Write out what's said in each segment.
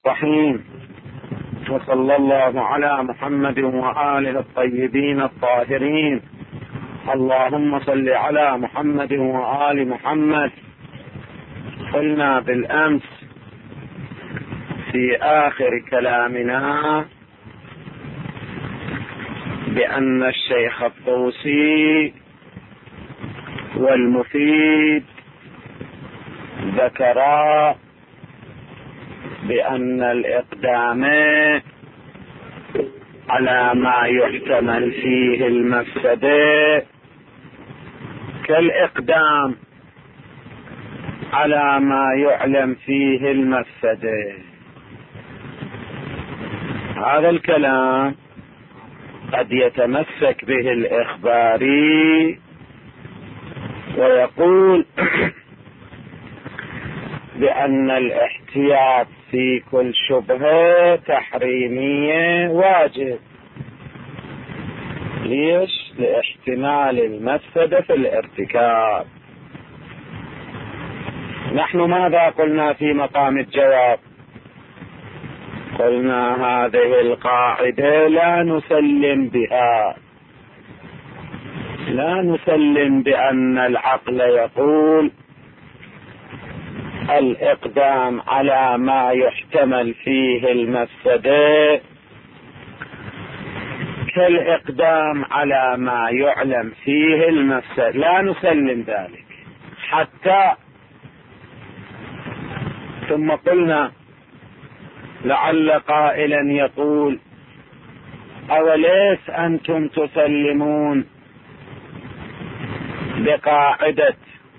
الرحيم. وصلى الله على محمد وآله الطيبين الطاهرين. اللهم صل على محمد وآل محمد. قلنا بالأمس في آخر كلامنا بأن الشيخ الطوسي والمفيد ذكرا بأن الإقدام على ما يحتمل فيه المفسدة كالإقدام على ما يعلم فيه المفسدة. هذا الكلام قد يتمسك به الإخباري ويقول بأن الاحتياط في كل شبهة تحريمية واجب. ليش؟ لاحتمال المفسدة في الارتكاب. نحن ماذا قلنا في مقام الجواب؟ قلنا هذه القاعدة لا نسلم بها، لا نسلم بأن العقل يقول الإقدام على ما يحتمل فيه المفسدة كالإقدام على ما يعلم فيه المفسدة، لا نسلم ذلك حتى. ثم قلنا لعل قائلا يقول أوليس أنتم تسلمون بقاعدة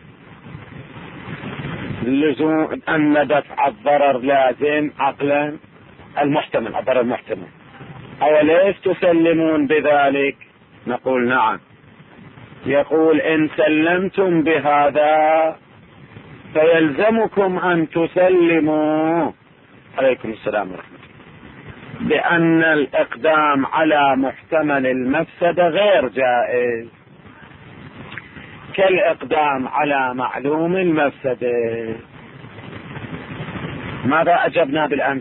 لزوم أن دفع الضرر لازم عقلا المحتمل، الضرر المحتمل، أوليس تسلمون بذلك؟ نقول نعم. يقول إن سلمتم بهذا فيلزمكم أن تسلموا عليكم السلام ورحمة الله بأن الإقدام على محتمل المفسدة غير جائز كالإقدام على معلوم المفسدة. ماذا أجبنا بالأمس؟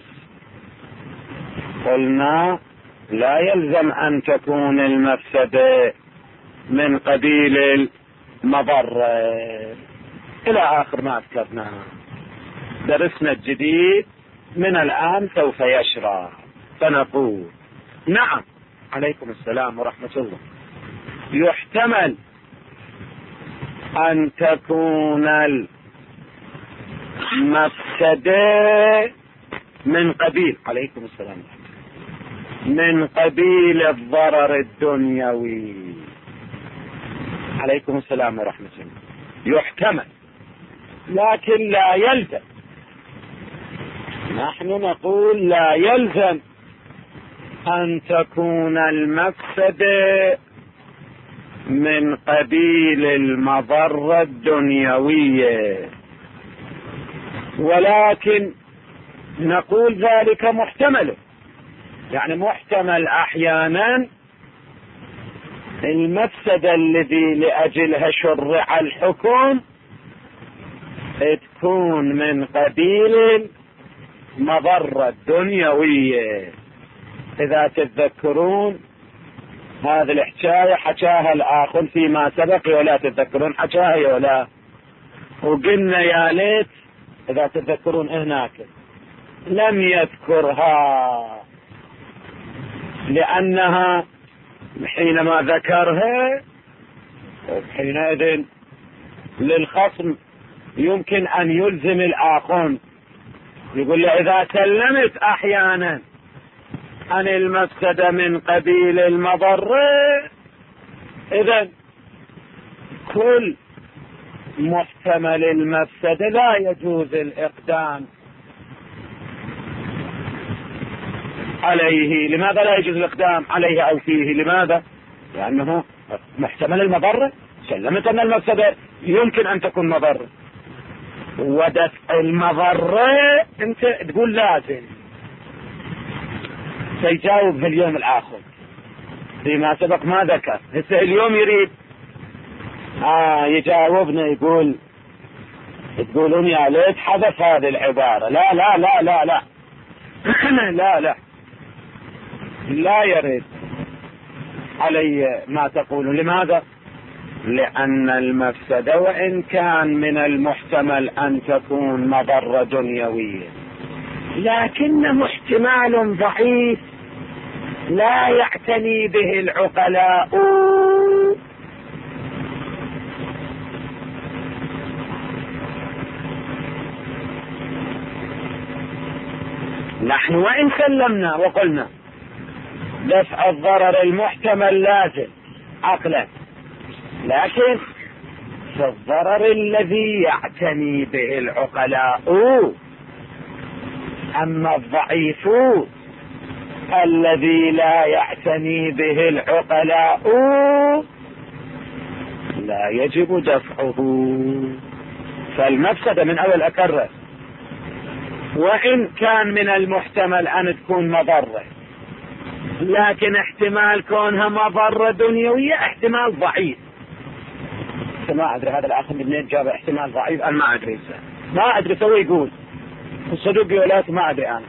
قلنا لا يلزم أن تكون المفسدة من قبيل المضرة إلى آخر ما أذكرنا. درسنا الجديد من الآن سوف يشرع، فنقول نعم عليكم السلام ورحمة الله يحتمل أن تكون المفسدة من قبيل عليكم السلام من قبيل الضرر الدنيوي عليكم السلام ورحمة الله. يحتمل لكن لا يلزم. نحن نقول لا يلزم أن تكون المفسدة من قبيل المضرة الدنيوية، ولكن نقول ذلك محتمل، يعني محتمل أحيانا المفسدة الذي لأجلها شرع الحكم تكون من قبيل المضرة الدنيوية. إذا تتذكرون هذه الحكاية حكاها الآخر فيما سبق ولا تتذكرون حكاها ولا، وقلنا يا ليت إذا تتذكرون هناك لم يذكرها لأنها حينما ذكرها حينئذ للخصم يمكن أن يلزم الآخر، يقول له إذا سلمت أحيانا عن المفسدة من قبيل المضرة إذن كل محتمل المفسدة لا يجوز الإقدام عليه. لماذا لا يجوز الإقدام عليه أو فيه؟ لماذا؟ لأنه محتمل المضرة، سلمت أن المفسدة يمكن أن تكون مضرة، ودفع المضرة أنت تقول لازم. سيجاوب في اليوم الآخر فيما سبق ما ذكر، هسه اليوم يريد يجاوبنا يقول تقولون يا ليت حذف هذه العبارة. لا لا لا لا لا، لا يرد علي ما تقول. لماذا؟ لأن المفسدة وإن كان من المحتمل أن تكون مضرة دنيوية، لكنه احتمال ضعيف لا يعتني به العقلاء. نحن وإن سلمنا وقلنا دفع الضرر المحتمل لازم عقلا، لكن في الضرر الذي يعتني به العقلاء. أما الضعيف الذي لا يعتني به العقلاء لا يجب دفعه. فالمفسدة من أول أكرر، وإن كان من المحتمل أن تكون مضرة، لكن احتمال كونها مضرة دنيوية احتمال ضعيف. ما أدري هذا الأخ منين جاب احتمال ضعيف، أنا ما أدري، ما أدري سوي يقول الصدوق ولاته، ما أدري أنا.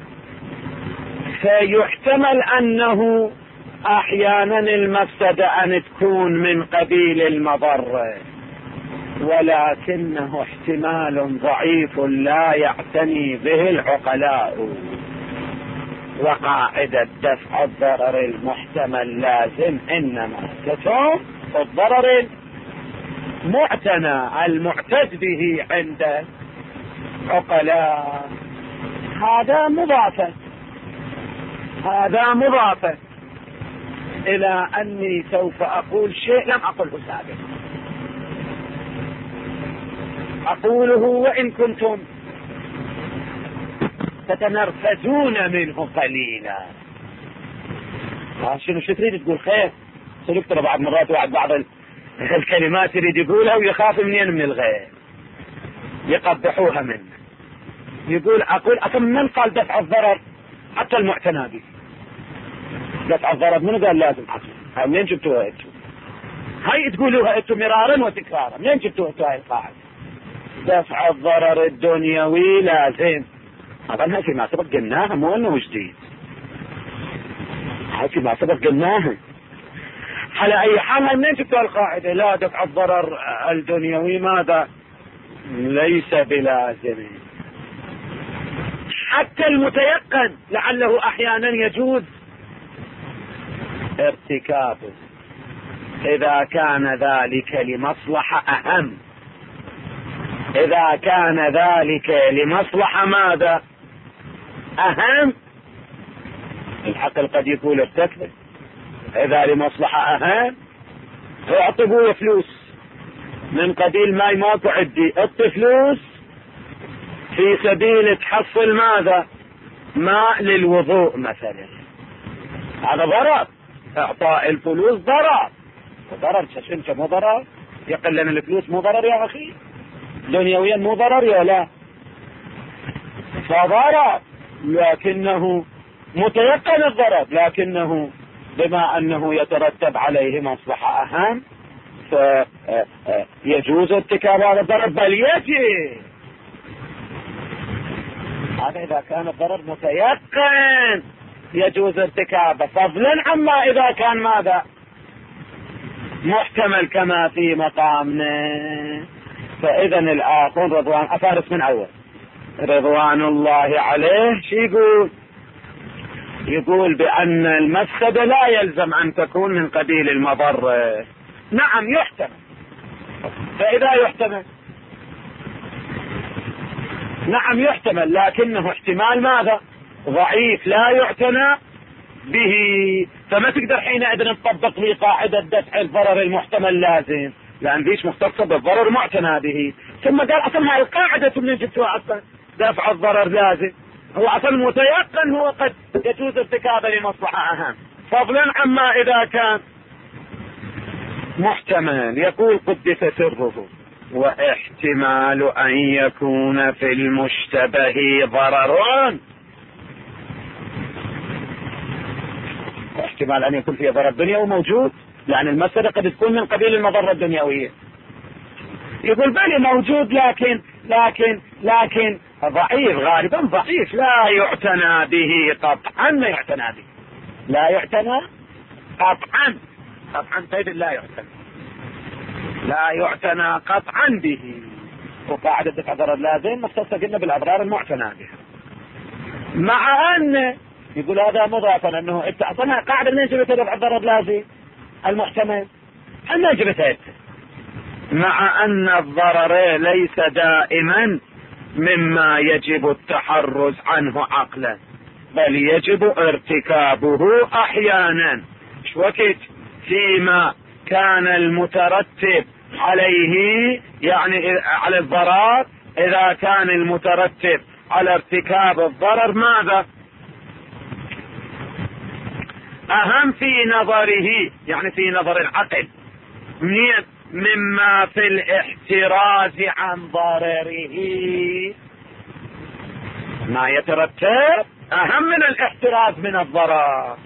فيحتمل أنه أحيانا المفسدة أن تكون من قبيل المضرة، ولكنه احتمال ضعيف لا يعتني به العقلاء. وقاعدة دفع الضرر المحتمل لازم إنما تكون الضرر المعتنى المعتد به عند عقلاء. هذا مضافة إلى أني سوف أقول شيء لم أقله سابقا، أقوله وإن كنتم تتنرفزون منه قليلا. شنو تريد تقول؟ خير سلكت بعض مرات بعض الكلمات يريد يقولها ويخاف من الغير يقبحوها منه. يقول أقول من قال دفع الضرر حتى المعتنى به؟ دفع الضرر من قال لازم حصل؟ منين جبتوها انتم؟ هاي تقولوها انتم مرارا وتكرارا، منين جبتوها هاي القاعدة؟ دفع الضرر الدنيوي لازم. طبعا هاي ما سبق قلناها، مو انه جديد، هاي ما سبق قلناها. على اي حال منين جبتوا القاعدة لا دفع الضرر الدنيوي ماذا؟ ليس بلازم. حتى المتيقن لعله احيانا يجوز ارتكابه اذا كان ذلك لمصلحة اهم. اذا كان ذلك لمصلحة ماذا؟ اهم. الحقل قد يكون ارتكب اذا لمصلحة اهم، اعطبوا فلوس من قبيل ما يماكو عدي، اعطي فلوس في سبيل تحصل ماذا؟ ماء للوضوء مثلا. هذا ضرر، اعطاء الفلوس ضرر. شنو مو ضرر؟ يقل لنا الفلوس مو ضرر يا اخي؟ دنيويا مو ضرر يا لا؟ فضرر لكنه متيقن الضرر، لكنه بما انه يترتب عليه مصلحة اهم فيجوز ارتكاب هذا الضرر، بل يجب. هذا اذا كان الضرر متيقن يجوز ارتكابه، فضلا عما اذا كان ماذا؟ محتمل كما في مقامنا. فاذا الاخر رضوان افارس من اول رضوان الله عليه شو يقول بان المفسدة لا يلزم ان تكون من قبيل المضرة. نعم يحتمل، فاذا يحتمل نعم يحتمل، لكنه احتمال ماذا؟ ضعيف لا يعتنى به. فما تقدر حينئذ تطبق لي قاعدة دفع الضرر المحتمل لازم، لان ذيش مختصة بالضرر معتنى به. ثم قال اصلا هاي القاعدة من جبتوها اصلا دفع الضرر لازم، هو اصلا متيقن هو قد يجوز ارتكابه لمصلحة اهم، فضلا عما اذا كان محتمل. يقول قدس سره واحتمال ان يكون في المشتبه ضرر، احتمال ان يكون فيه ضرر دنيوي موجود، لان المسألة قد تكون من قبيل المضرة الدنيوية. يقول بلي موجود، لكن ضعيف غالبا ضعيف، لا يعتنى به قطعا، ما يعتنى به، لا يعتنى قطعا، قطعا طيب لا يعتنى، لا يعتنى قطعا به. وقاعدة دفع ضرر اللازم مختصة قلنا بالأضرار المعتنى بها، مع أن يقول هذا مضافا أنه أصلا قاعدة منين جبتها دفع ضرر لازم المحتمل؟ أنا جبتها، مع أن الضرر ليس دائما مما يجب التحرز عنه عقلا، بل يجب ارتكابه أحيانا. شو وقت فيما كان المترتب عليه، يعني على الضرر، إذا كان المترتب على ارتكاب الضرر ماذا أهم في نظره، يعني في نظر العقل، مما في الاحتراز عن ضرره. ما يترتب أهم من الاحتراز من الضرر،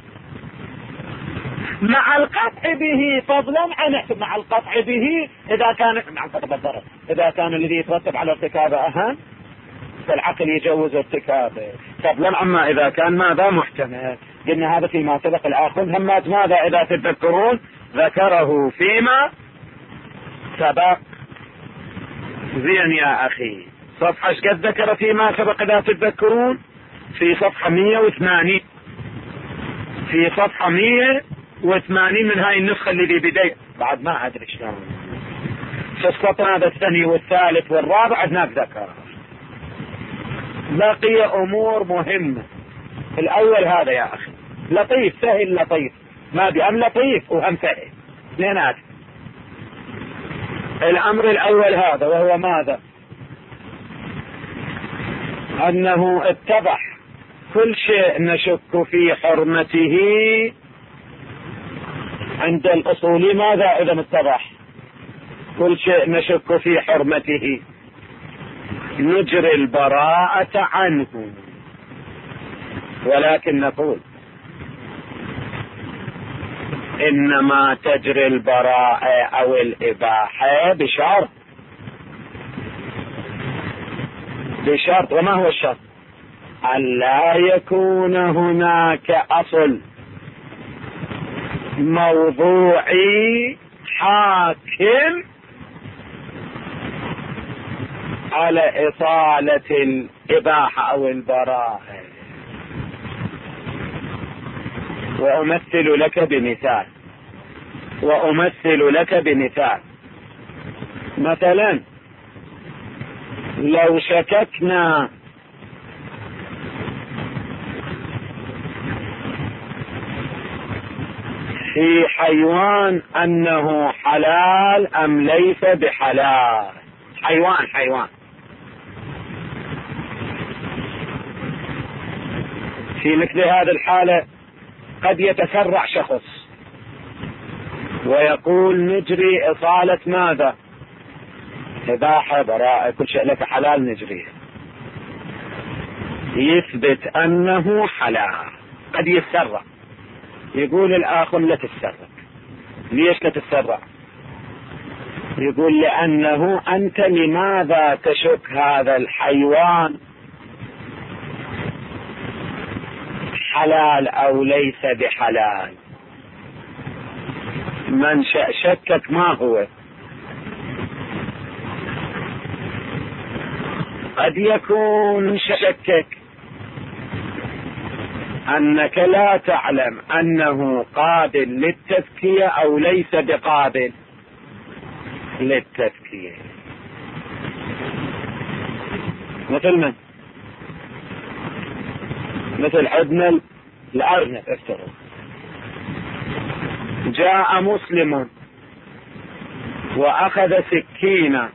مع القطع به فضلا عن مع القطع به إذا كان مع القطع بالضرر، إذا كان الذي يترتب على ارتكابه أهم فالعقل يجوز ارتكابه، فضلا عما إذا كان ماذا محتمل. قلنا هذا فيما سبق. الآخر همات ماذا إذا تذكرون ذكره فيما سبق. زين يا أخي، صفحة ايش قد ذكر فيما سبق إذا تتذكرون؟ في صفحة 180، في صفحة 180 من هاي النسخة اللي بداية، بعد ما أدري شلون في السطر هذا الثاني والثالث والرابع هناك ذكر. بقي أمور مهمة. الأول هذا يا أخي لطيف سهل لطيف، ما بأم لطيف وهم سهل اثنينات. الأمر الأول هذا، وهو ماذا؟ أنه اتضح كل شيء نشك في حرمته عند الأصول. ماذا إذا اتضح كل شيء نشك في حرمته نجري البراءة عنه، ولكن نقول إنما تجري البراءة أو الإباحة بشرط. وما هو الشرط؟ ألا يكون هناك أصل موضوعي حاكم على إصالة الإباحة أو البراءة. وأمثل لك بمثال. مثلا لو شككنا في حيوان أنه حلال أم ليس بحلال، حيوان في مثل هذه الحالة قد يتسرع شخص ويقول نجري إصالة ماذا؟ إباحة براءة كل شيء لك حلال نجريه، يثبت أنه حلال. قد يتسرع، يقول الآخر لا تتسرع. ليش لا تتسرع؟ يقول لأنه أنت لماذا تشك هذا الحيوان حلال أو ليس بحلال؟ منشأ شكك ما هو؟ قد يكون شكك أنك لا تعلم أنه قابل للتزكية أو ليس بقابل للتزكية. مثل عندنا الأرنب، افترض جاء مسلم وأخذ سكينة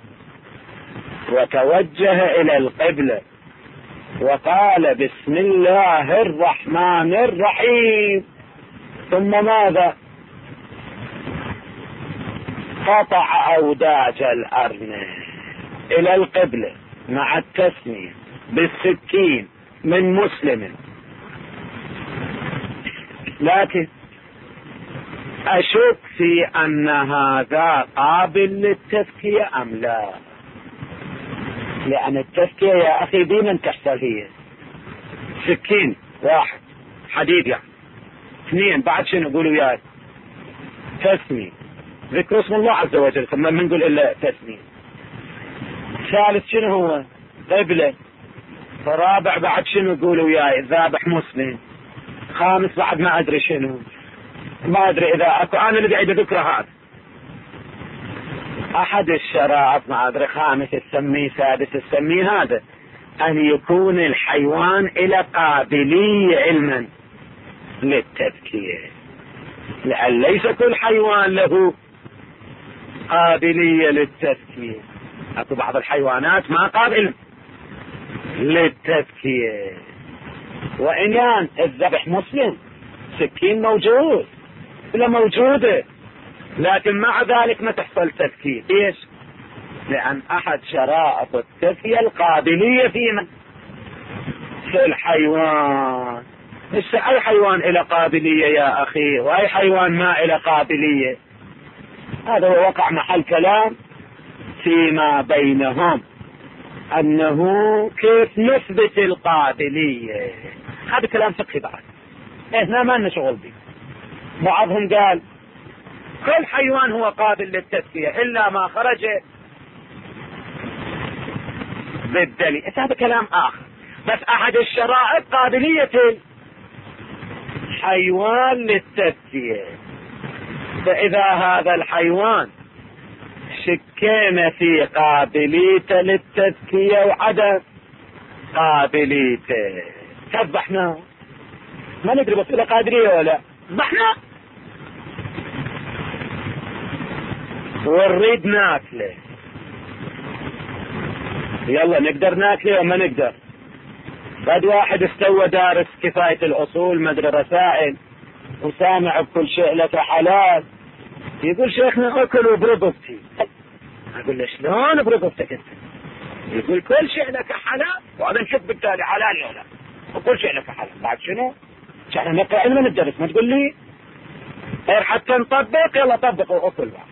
وتوجه إلى القبلة وقال بسم الله الرحمن الرحيم، ثم ماذا؟ قطع أوداج الأرنب إلى القبلة مع التسمية بالسكين من مسلم. لكن أشك في أن هذا قابل للتزكية أم لا؟ لأن التزكية يا أخي ديما تحصل هي سكين واحد حديد يعني، اثنين بعد شنو قولوا وياي تسمية، ذكر اسم الله عز وجل ثم من نقول إلا تسمية. ثالث شنو هو قبلة. رابع بعد شنو قولوا وياي ذابح مسلم. خامس بعد ما أدري شنو، ما أدري إذا أكو أنا اللي قاعد أذكره هذا. أحد الشرائط ما أدري خامس تسميه سادس تسميه هذا أن يكون الحيوان إلى قابلية علما للتذكية، لأن ليس كل حيوان له قابلية للتذكية. أكو بعض الحيوانات ما قابل للتذكية، وإن كان الذبح مسلم سكين موجود ولا موجودة، لكن مع ذلك ما تحصل تذكية. ليش؟ لأن أحد شرائط التذكية القابلية في الحيوان. مش أي حيوان إلى قابلية يا أخي وأي حيوان ما إلى قابلية. هذا هو وقع محل كلام فيما بينهم أنه كيف نثبت القابلية. هذا كلام فقهي بعد، إحنا ما لنا شغل به. بعضهم قال كل حيوان هو قابل للتذكية إلا ما خرج بالدليل. هذا كلام آخر، بس أحد الشرائط قابلية الحيوان للتذكية. فإذا هذا الحيوان شكينا في قابليته للتذكية وعدم قابليته تذبحنا، ما ندري بس إلى قادرية ولا ذبحنا ونريد ناكله. يلا نقدر ناكله وما نقدر. بعد واحد استوى دارس كفاية الأصول مدري رسائل وسامع بكل شيء لك حلال، يقول شيخنا أكلوا برقبتي. أقول له شلون برقبتك أنت؟ يقول كل شيء لك حلال، وهذا نشوف بالتالي حلال ولا وكل شيء لك حلال. بعد شنو؟ احنا نقرأ علم ندرس، ما تقول لي غير حتى نطبق. يلا طبق وأكل بعد.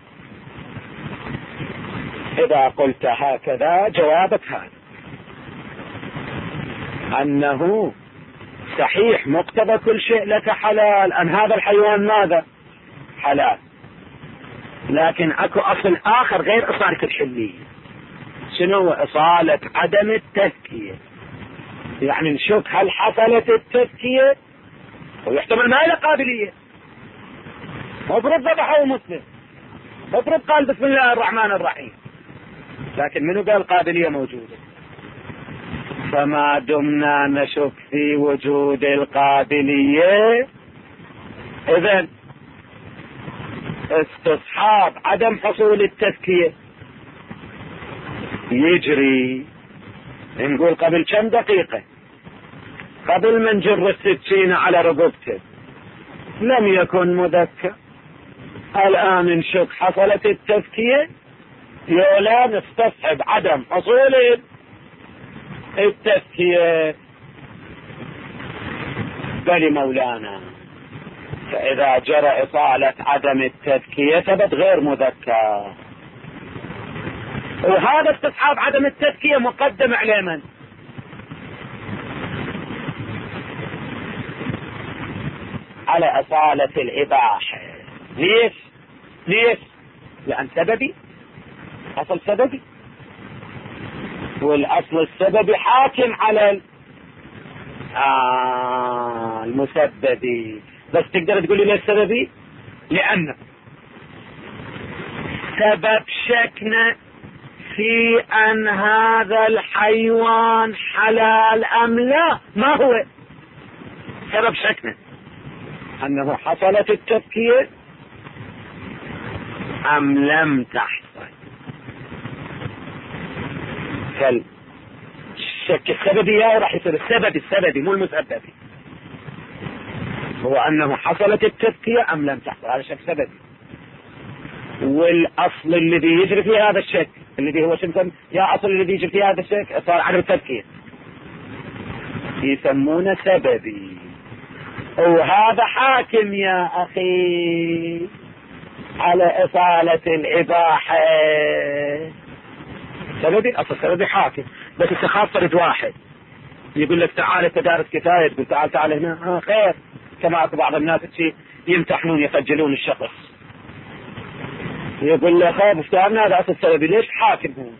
إذا قلت هكذا جوابك هذا أنه صحيح مقتضى كل شيء لك حلال، أن هذا الحيوان ماذا حلال، لكن أكو أصل آخر غير إصالة الحلية. شنو هو؟ إصالة عدم التذكية. يعني نشوف هل حصلت التذكية، ويحتمل ما له قابلية. مفروض ذبحه مسلم، مفروض قال بسم الله الرحمن الرحيم، لكن منو قال قابلية موجودة؟ فما دمنا نشك في وجود القابلية، إذن استصحاب عدم حصول التذكية يجري. نقول قبل كم دقيقة قبل ما نجر السكينة على رقبته لم يكن مذكر، الآن نشك حصلت التذكية يولا نستصحب عدم حصول التذكية. بل مولانا فإذا جرى إصالة عدم التذكية ثبت غير مذكر، وهذا استصحاب عدم التذكية مقدم على من؟ على أصالة الإباحة. ليش؟ لأن سببي، أصل سببي، والأصل السببي حاكم على المسببي. بس تقدر تقول لي ليش سببي؟ لأن سبب شكنا في أن هذا الحيوان حلال أم لا. ما هو سبب شكنا؟ أنه حصلت التذكية أم لم تحصل. فالشك السببي راح يصير السببي مو المسببي، هو أنه حصلت التذكية أم لم تحصل. هذا شك سببي. والأصل الذي يجري في هذا الشك الذي هو شنو يا أصل الذي يجري في هذا الشك صار عدم التذكية، يسمونه سببي. وهذا حاكم يا أخي على إصالة الإباحة. سببي، أصل سببي حاكم. بس تخاف فرد واحد يقول لك تعال انت دارس كفايه، تقول تعال هنا خير. كما اكو بعض الناس يمتحنون يخجلون الشخص، يقول له خير افتهمنا هذا اصل السبب، ليش حاكم هو؟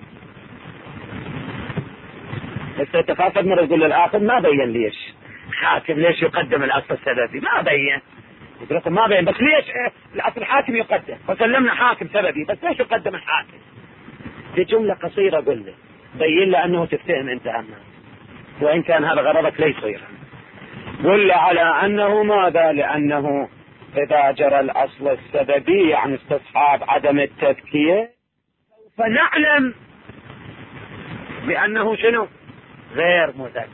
بس تخاف مرة تقول للاخر ما بين ليش حاكم، ليش يقدم الاصل السببي؟ ما بين، يقول لكم ما بين، بس ليش الاصل الحاكم يقدم؟ فسلمنا حاكم سببي، بس ليش يقدم الحاكم؟ دي جملة قصيرة قل له بين له انه تفتهم انت عنها، وان كان هذا غرضك لا يصير. قل له على انه ماذا؟ لانه اذا جرى الاصل السببي يعني استصحاب عدم التذكية، فنعلم بانه شنو؟ غير مذكر.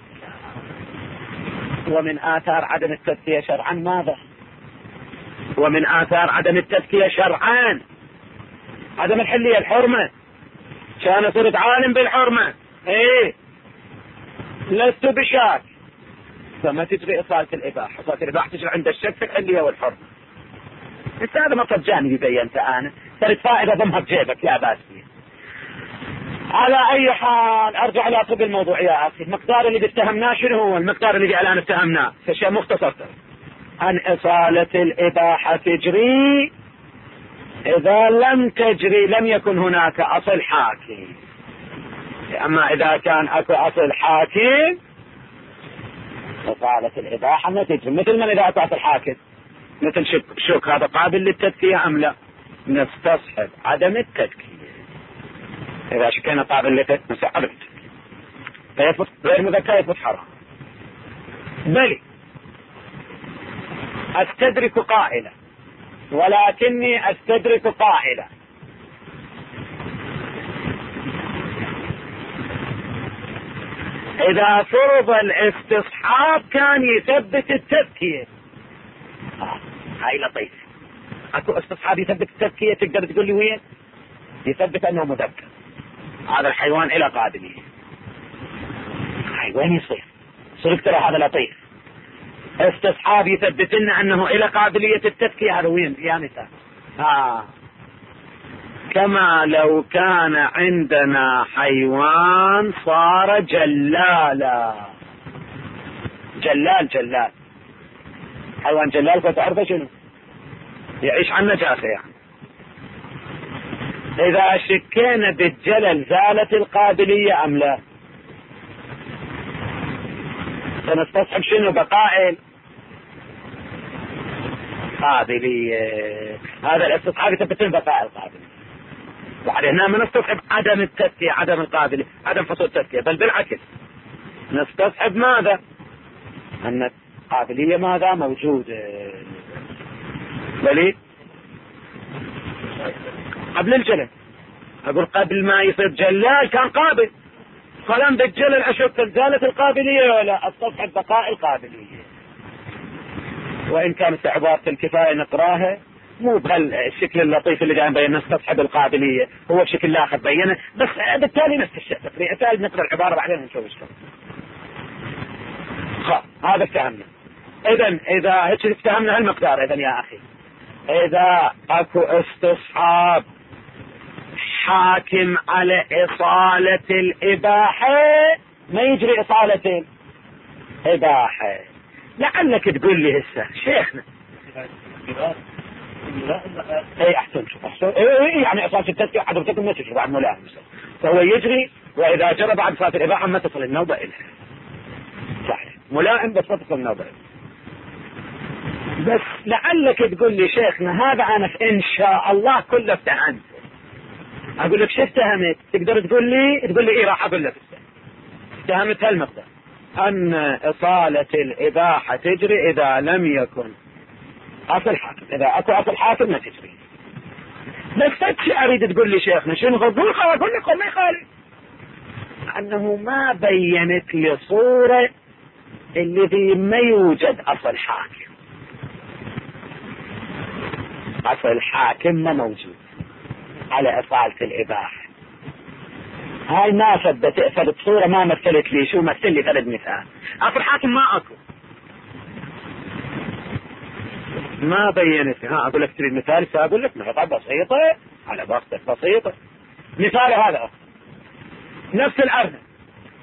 ومن آثار عدم التذكية شرعا ماذا؟ ومن آثار عدم التذكية شرعا عدم الحلية، الحرمة. كان صرت عالم بالحرمة، ايه لست بشاك، فما تجري إصالة الإباحة. إصالة الإباحة تجري عند الشك في الحلية والحرمة. بس هذا مطلب جانبي بينته أنا، صارت فائدة ضمها بجيبك يا باسي. على أي حال أرجع إلى طب الموضوع يا أخي. المقدار اللي اتهمناه شنو هو؟ المقدار اللي الآن اتهمناه في شيء مختصر، أن إصالة الإباحة تجري إذا لم تجري لم يكن هناك أصل حاكم. أما إذا كان أكو أصل حاكم إصالة الإباحة ما تجري. مثل من إذا أكو أصل حاكم، مثل شك هذا قابل للتذكية أم لا؟ نستصحب عدم التذكية. إذا شكينا قابل للتذكية نستصحب التذكية، فيثبت غير مذكر يثبت حرام. بل أستدرك قائلة، ولكني أستدرك قائلة، إذا فرض الاستصحاب كان يثبت التذكية. هاي لطيف. أكو استصحاب يثبت التذكية، تقدر تقول لي وين؟ يثبت أنه مذكر، هذا الحيوان إلى قابلية. هاي وين يصير؟ صرت ترى هذا لطيف. استصحاب يثبت لنا أنه إلى قابلية التذكية، هذا وين يا نساء؟ كما لو كان عندنا حيوان صار جلالا. جلال حيوان جلال، فتعرف شنو؟ يعيش عن نجاسة يعني. إذا شكينا بالجلل زالت القابلية أم لا؟ سنستصحب شنو؟ بقائل قابلية. هذا الاستصحاب يثبت بقاء القابلية. وعلى هنا ما نستصحب عدم التذكية، عدم القابلية، عدم حصول التذكية، بل بالعكس نستصحب ماذا؟ أن القابلية ماذا؟ موجودة. بلي قبل الجلل، أقول قبل ما يصير جلال كان قابل، كلام بالجلل أشك زالت القابلية ولا؟ استصحب بقاء القابلية. وإن كانت عبارة الكفاية نقراها مو بهالشكل اللطيف اللي قاعد بينا نستصحب القابلية، هو بشكل لاحق بينه، بس بالتالي نفس الشيء تقريبا. نقرأ العبارة بعدين نشوف ايش هذا افتهمنا. إذا هيك افتهمنا هالمقدار. إذن يا أخي إذا أكو استصحاب حاكم على إصالة الإباحة ما يجري إصالة الإباحة. لعلك تقول لي هسه شيخنا اي احسن يعني إصالة التذكية حضرتكم ما تجري بعد ملائم، فهو يجري، وإذا جرى بعد صلاة الإباحة ما تصل النوبة إليه. صحيح ملائم بس ما تصل النوبة إليه. بس لعلك تقول لي شيخنا هذا أنا إن شاء الله كله افتهمت. أقول لك شو افتهمت؟ تقدر تقول لي إيه؟ راح أقول لك افتهمت هالمقدار، أن إصالة الإباحة تجري إذا لم يكن أصل حاكم. إذا أكو أصل حاكم ما تجري. بس فتش أريد تقول لي شيخنا شنو؟ أقول لكم ما يخالف أنه ما بينت لي صورة الذي ما يوجد أصل حاكم. أصل حاكم ما موجود على إصالة الإباحة. هاي ما ثبت صورة، ما مثلت لي. شو مثل لي ثلاث مثال؟ أصل حاكم ما أكو، ما بينت. أقول لك تريد مثال؟ سأقول لك نقطة بسيطة على وقت بسيطة. مثال هذا نفس الأرنب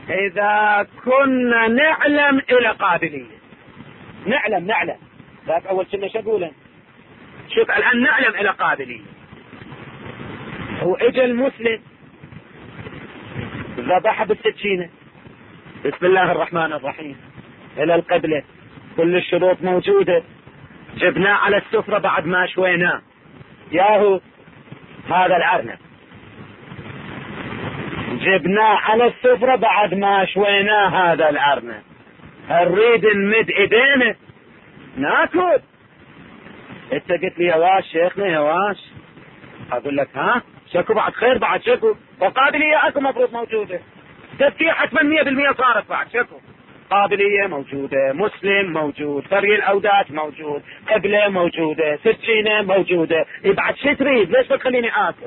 إذا كنا نعلم إلى قابلية، نعلم ذاك أول كنا شقولا، شوف الآن نعلم إلى قابلية، وإجا المسلم ذبح بالسكينة، بسم الله الرحمن الرحيم، إلى القبلة، كل الشروط موجودة، جبناه على السفرة بعد ما شويناه، ياهو هذا الأرنب جبناه على السفرة بعد ما شويناه هذا الأرنب، نريد نمد ايدينا ناكل. انت قلت لي يا واش شيخنا يا واش، اقول لك ها شكو بعد خير، بعد شكو وقابلية اكو مفروض موجودة، تفكير حتما 100% صارت، بعد شكو قابلية موجودة، مسلم موجود، فري الأودات موجود، قبلة موجودة، سكينة موجودة، بعد شو تريد؟ ليش بتخليني آكل؟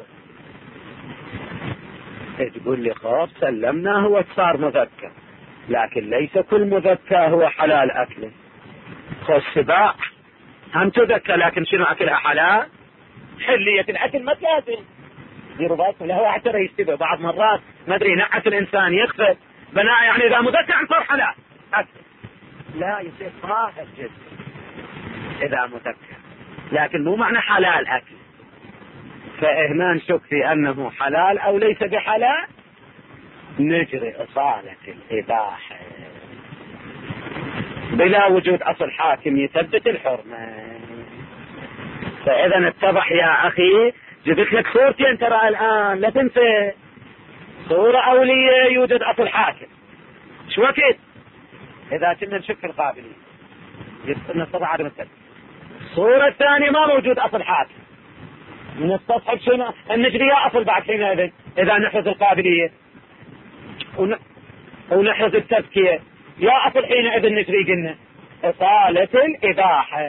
تقول لي خلاص سلمنا، هو صار مذكر، لكن ليس كل مذكر هو حلال أكله. خذ سباع هم تذكر، لكن شنو أكلها حلال؟ حلية الأكل ما لازم ديروا بالكم، له واحد ترى يشتبه بعض مرات، ما أدري نعس الإنسان يخفى بناء، يعني إذا مذكر صار حلال أكل، لا يصير طاهر جدا إذا مذكر، لكن مو معنى حلال أكل. فهنا نشك في أنه حلال أو ليس بحلال، نجري إصالة الإباحة بلا وجود أصل حاكم يثبت الحرمة. فإذا اتضح يا أخي، جبت لك صورتين ترى الآن، لا تنسى، صورة أولية يوجد أصل حاكم، شو وقت إذا كنا نشك في القابلية نستطيع عدم الثبت. الصورة الثانية ما موجود أصل حاكم، نستصحب شنو النجري يا أصل بعد حينئذ إذا نحرز القابلية ونحرز التذكية يا أصل حينئذ نجري قلنا إصالة الإباحة.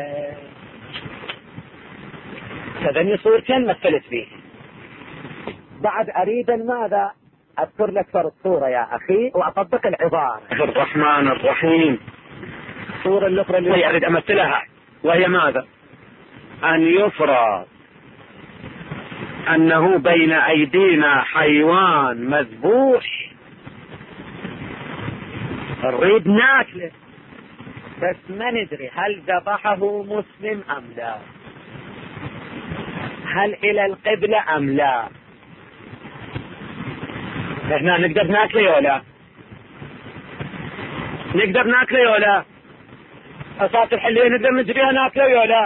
هذني صورتين مثلت فيه. بعد أريد ماذا أذكر لك فرد صورة يا أخي وأطبق العبارة. الرحمن الرحيم. الصورة الأخرى اللي أريد أمثلها وهي ماذا؟ أن يفرض أنه بين أيدينا حيوان مذبوح نريد ناكله، بس ما ندري هل ذبحه مسلم أم لا، هل إلى القبلة أم لا. احنا نقدر ناكله ولا نقدر ناكله ولا أصابت الحلية نقدر نجريها ناكله ولا؟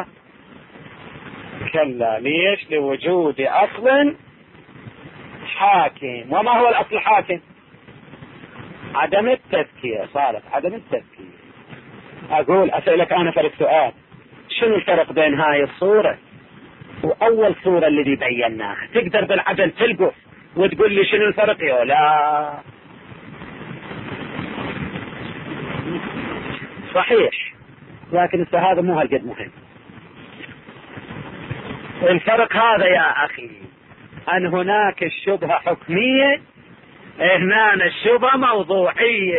كلا، ليش؟ لوجود أصل حاكم. وما هو الأصل الحاكم؟ عدم التذكية. صالح عدم التذكية. أقول أسألك أنا فرق سؤال، شنو الفرق بين هاي الصورة وأول صورة اللي بيناها؟ تقدر بالعدل تلقف وتقول لي شنو الفرق يا لا؟ صحيح، لكن هذا مو هالقد مهم. الفرق هذا يا أخي أن هناك الشبهة حكمية، هنا الشبهة موضوعية.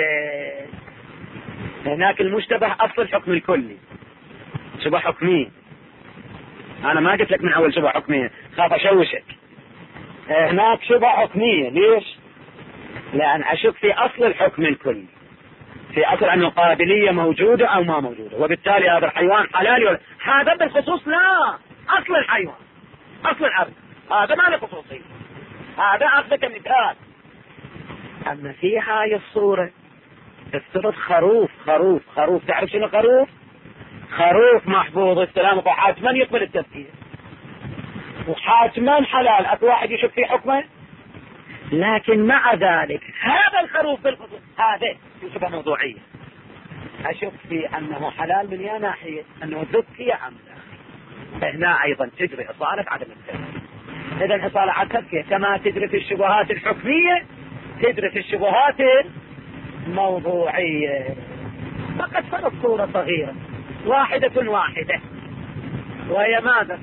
هناك المشتبه أصل الحكم الكلي، شبهة حكمية. أنا ما قلت لك من أول شبهة حكمية، خاف أشوشك. هناك شبهة حكمية، ليش؟ لأن أشك في أصل الحكم الكلي، في أصل أن القابلية موجودة أو ما موجودة، وبالتالي هذا الحيوان حلال ولا هذا بالخصوص لا، أصل الحيوان أصل الأرض هذا ما له خصوصية، هذا أخذك مثال. أما في هاي الصورة افترض خروف، تعرف شنو خروف؟ خروف محفوظ السلام وحاتما يقبل التفكير وحاتما حلال، أكو واحد يشك في حكمه، لكن مع ذلك هذا الخروف بالخصوص هذا شبه موضوعية، أشك في أنه حلال من يا ناحية أنه ذكي أم لا. فهنا أيضا تجري إصالة عدم التذكية. إذا إصالة عدم التذكية كما تجري في الشبهات الحكمية تجري في الشبهات الموضوعية. فقد فرق صورة صغيرة واحدة وهي ماذا؟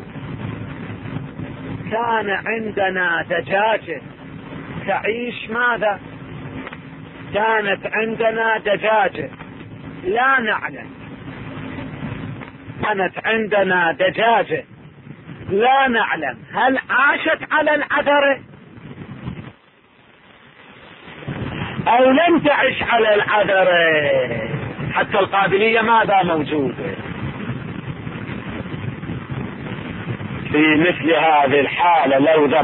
كان عندنا دجاجة تعيش ماذا؟ كانت عندنا دجاجة لا نعلم، كانت عندنا دجاجة لا نعلم هل عاشت على العذرة او لم تعش على العذر حتى القابلية ماذا موجودة. في مثل هذه الحالة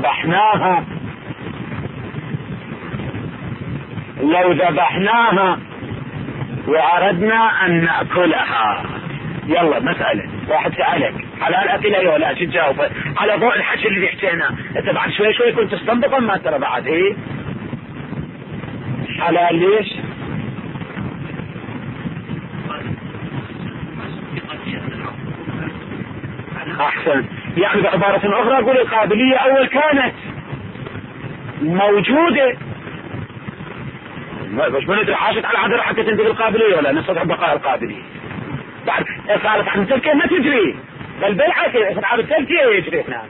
لو ذبحناها وأردنا أن نأكلها، يلا مسألة واحد سألك حلال أكلها ولا شو تجاوب على ضوء الحكي اللي حكيناه؟ انت بعد شوي كنت تستنبط ما ترى بعد ايه حلال. ليش؟ احسن. يعني بعبارة اخرى اقول القابلية اول كانت موجودة، مش بندري حاجة على عذر حتى تنتهي القابلية ولا نستطيع بقاء القابلية. بعد صارت عن التركية ما تجري، بل بالعكس عن التركية يجري هنا.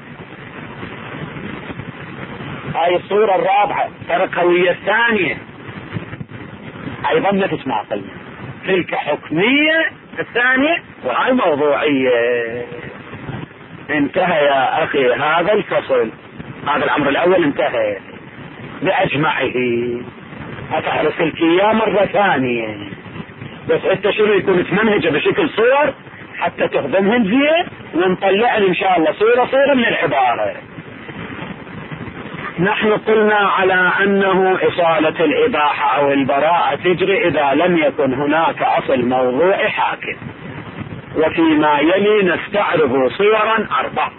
هاي الصورة الرابعة تركوية الثانية ايضا نفس ما قلنا، تلك حكمية الثانية وهاي موضوعية. انتهى يا اخي هذا الفصل، هذا الامر الاول انتهى باجمعه. اتعرف لك اياه مرة ثانية، بس انت شنو يكون تمنهجه بشكل صور حتى تخدمهم زين، ونطلع ان شاء الله صورة من العبارة. نحن قلنا على انه اصالة الاباحة او البراءة تجري اذا لم يكن هناك اصل موضوع حاكم. وفيما يلي نستعرض صورا 4.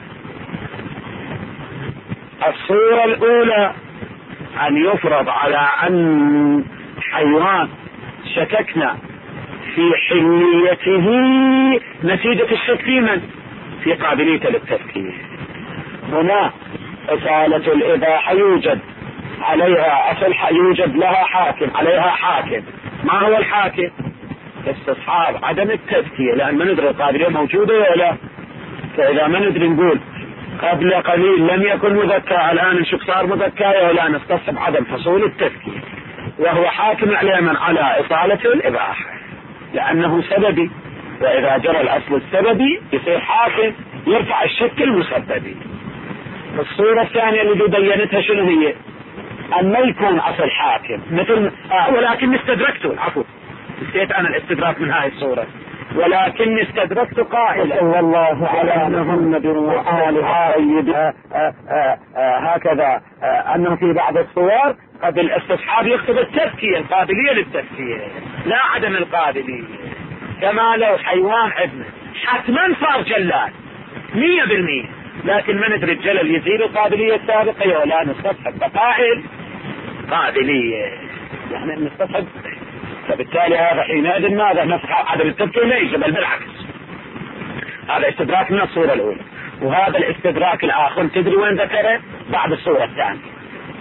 الصورة الاولى ان يفرض على ان حيوان شككنا في حليته نتيجة الشك في من؟ في قابلية للتفكير. هنا إصالة الإباحة يوجد عليها أصل، يوجد لها حاكم، عليها حاكم. ما هو الحاكم؟ استصحاب عدم التفكير، لأن ما ندري القابلية موجودة ولا. فإذا ما ندري نقول قبل قليل لم يكن مذكى، الآن نشوف صار مذكى ولا، نستصحب عدم حصول التفكير، وهو حاكم على من؟ على إصالة الإباحة لأنه سببي، وإذا جرى الأصل السببي يصير حاكم يرفع الشك المسببي. الصورة الثانية اللي بينتها شنو هي؟ أن ما يكون أصل حاكم مثل ولكن استدركته، عفوا نسيت أنا الاستدراك من هاي الصورة، ولكن استدركت قائلا والله على محمد وآله طيب هكذا أنه في بعض الصور قد الاستصحاب يكتب التفكير، القابلية للتفكير لا عدم القابلية. كما لو حيوان عندنا حتما صار جلال 100%، لكن ما ندري الجلل يزيد القابلية السابقة ولا، نستصحب بقاء القابلية، يعني نستصحب. فبالتالي هذا حينئذ ماذا؟ نسحب عدم التفكير لا يجب، بل بالعكس. هذا استدراك من الصورة الأولى، وهذا الاستدراك الآخر تدري وين ذكره؟ بعد الصورة الثانية،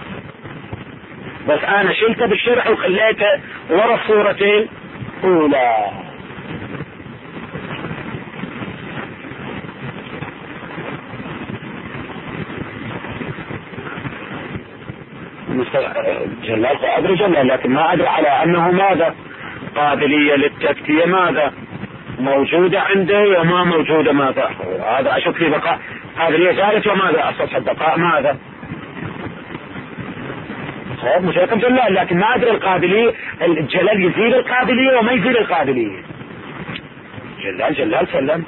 بس أنا شلته بالشرح وخليته ورا الصورتين الأولى. جلال أدري جلال، لكن ما أدري على أنه ماذا؟ قابلية للتفكير ماذا؟ موجودة عنده وما موجودة ماذا؟ هذا أشك في بقاء قابلية ثالث، وماذا أساس البقاء ماذا؟ صحيح مش هيك جلال، لكن ما أدري القابلية الجلال يزيد القابلية وما يزيد القابلية. جلال سلم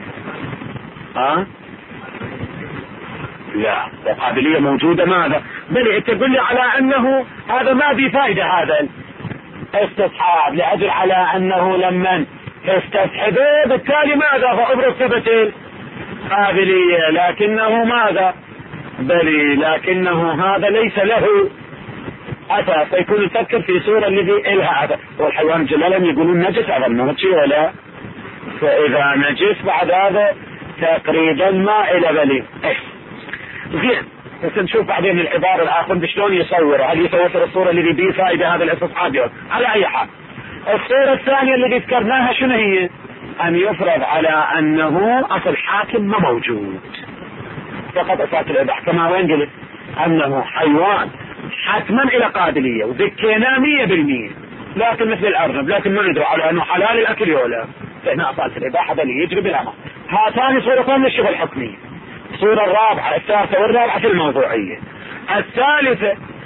لا، القابلية موجودة ماذا؟ بل تقول لي على انه هذا ما في فائدة، هذا استصحاب لأجل على انه لما استصحبه بالتالي ماذا؟ فأبرز ثبت القابلية، لكنه ماذا؟ بل لكنه هذا ليس له أساس، يكون يفكر في صورة الذي إلها أساس. والحيوان الجلال يقولون نجس أظن شيء ولا؟ فإذا نجس بعد هذا تقريبا ما إلى بلي زين. بس نشوف بعدين العبارة الآخر شلون يصور، هل يصور الصورة اللي بيه فائدة هذا الاستصحاب؟ على أي حال الصورة الثانية اللي ذكرناها شنو هي؟ أن يفرض على أنه أصل حاكم ما موجود، فقط أساس الإباحة. كما وين قلت أنه حيوان حتما إلى قابلية وذكينا 100%، لكن مثل الأرنب، لكن ما ندري على أنه حلال الأكل ولا، فهنا أساس الإباحة بل يجري بالأمان. هاتان صورتان للشبه الحكمية، الصورة الرابعة الثالثة والرابعة في الموضوعية. الثالثة